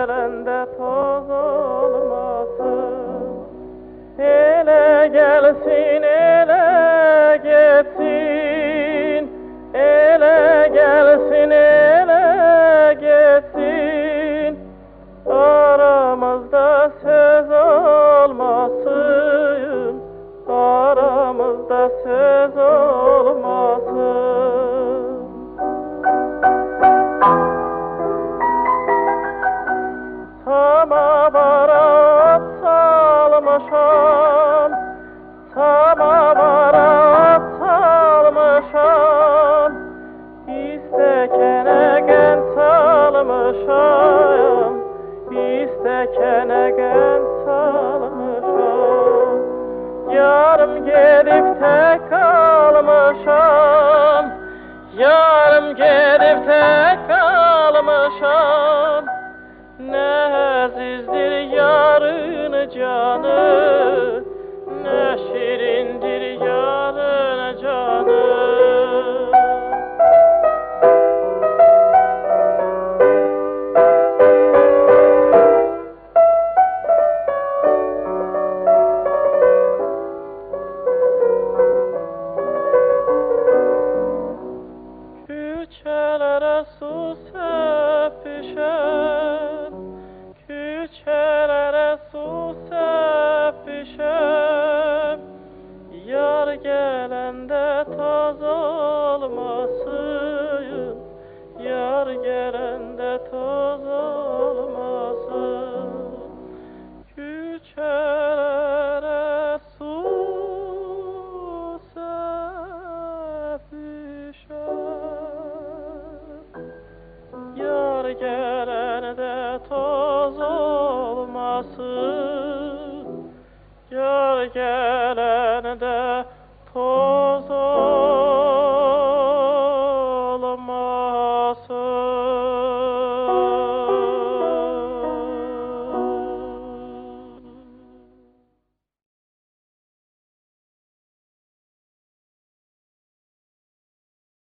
gelende toz olmasın. Ele gelsin, ele geçsin, ele gelsin, ele geçsin. Aramızda söz olmasın, aramızda söz olmasın. Samavara at salmışam, samavara at salmışam. İstekene gen salmışam, istekene gen salmışam. Yarım gelip tek kalmışam, yarım gelip tek kalmışam. Ne azizdir yarın canı, ne şirindir yarın canı. Küçelere su sepişer, küçelere su sepişer. Yar gelende toz olmasın, yar gelende toz olmasın. Küçelere su sepişer. Yar gelende toz olmasın, yar gelende toz olmasın.